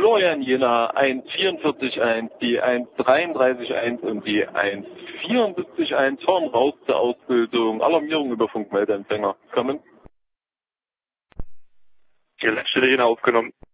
Florian Jena 1,44,1, die 1,33,1 und die 1,74,1 fahren raus zur Ausbildung. Alarmierung über Funkmeldeempfänger. Kommen. Die Leitstelle Jena aufgenommen.